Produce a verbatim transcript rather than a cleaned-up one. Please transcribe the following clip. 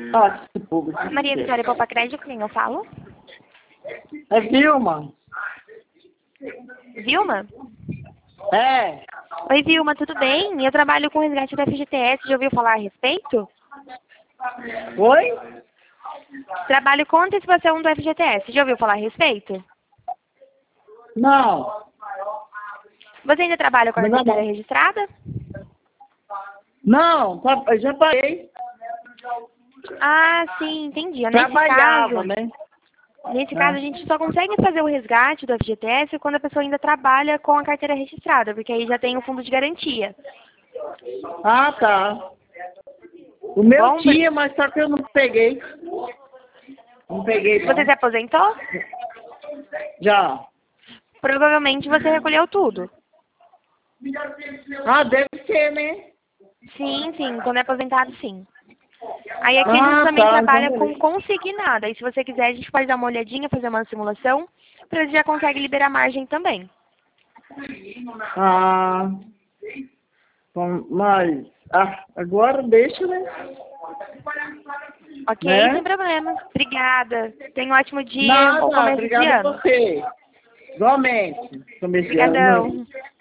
Ah, esse povo. Maria Vitória Poupa Crédito, quem eu falo? É Vilma. Vilma? É. Oi, Vilma, tudo bem? Eu trabalho com resgate da F G T S, já ouviu falar a respeito? Oi? Trabalho com antecipação do F G T S, já ouviu falar a respeito? Não. Você ainda trabalha com a Não, não. carteira registrada? Não, tá- eu já parei. Ah, sim, entendi. Nesse Trabalhava, caso, né? nesse É. caso, a gente só consegue fazer o resgate do F G T S quando a pessoa ainda trabalha com a carteira registrada, porque aí já tem o fundo de garantia. Ah, tá. O meu Bom, tinha, mas só que eu não peguei. Não peguei, não. você se aposentou? Já. Provavelmente você recolheu tudo. Ah, deve ser, né? Sim, sim, quando é aposentado, sim. Aí aqui a gente Ah, também tá. trabalha Então, com beleza. consignado. Aí se você quiser, a gente pode dar uma olhadinha, fazer uma simulação, para você já consegue liberar margem também. Ah, bom, mas ah, agora deixa, né? Ok? Sem Né? problema. Obrigada. Tenha um ótimo dia e um bom Nada, começo de obrigado a ano. você. Igualmente. Comerciante. Obrigadão.